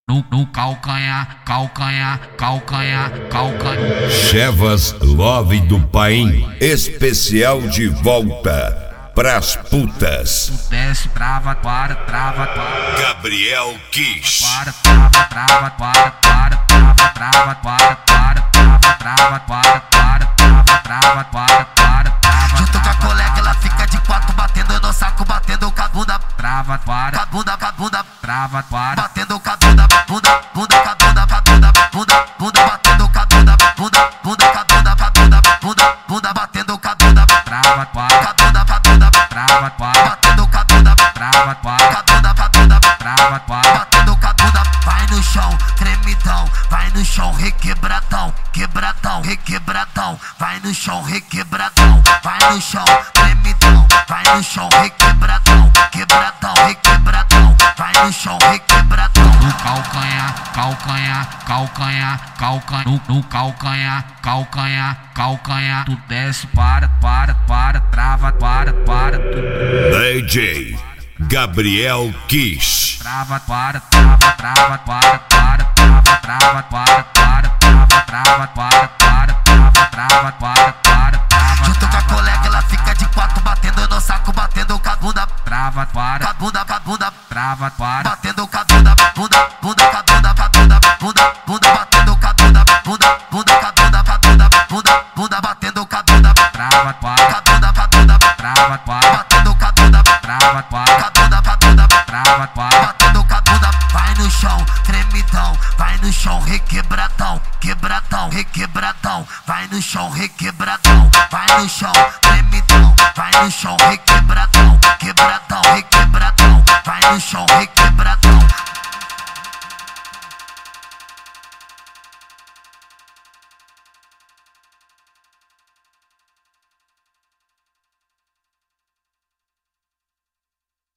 no calcanhar, calcanhar, calcanhar, calcanhar. Chevas Love do Paim, especial de volta pras putas. Desce, trava, para, trava, para. Gabriel Kiss. Para, trava, trava, para, trava, trava, para, trava, trava, para. Junto com a colega ela fica de quatro, batendo no saco, batendo com a bunda. Trava, para, Com a bunda, trava, para. batendo com a bunda, bunda, bunda, com a bunda, bunda, bunda, batendo com a bunda, bunda, bunda, com a bunda, bunda, bunda, batendo com a bunda, Trava, com a para, bunda, trava, para. batendo com a bunda, Trava, com para, a bunda, trava, para. batendo com a bunda. Vai no chão, tremidão, vai no chão, requebradão, quebradão, requebradão, vai no chão, requebradão, vai no chão, tremidão, vai no chão, requebradão, quebradão, requebradão, vai no chão, requebradão. No calcanhar, calcanhar, calcanhar, calcanhar. No calcanhar, calcanhar, calcanhar. Tu desce, para, trava, para. DJ Gabriel Kiss. Trava, para, trava, para. Junto com a colega ela fica de quatro, batendo no saco, batendo com a bunda, Trava, com a para, bunda, trava, para. batendo com a bunda, bunda, bunda, com a bunda, bunda, batendo com a bunda, bunda, bunda, com a bunda, bunda, batendo com a bunda, Trava, com para, a bunda, trava, para. batendo com a bunda, Trava, com para, a bunda, trava, para. batendo com a bunda. Vai no chão, tremidão, vai no chão, requebradão, quebradão, requebradão, vai no chão, requebradão, vai no chão, tremidão, vai no chão, requebradão, quebradão, requebradão, vai no chão, requebradão.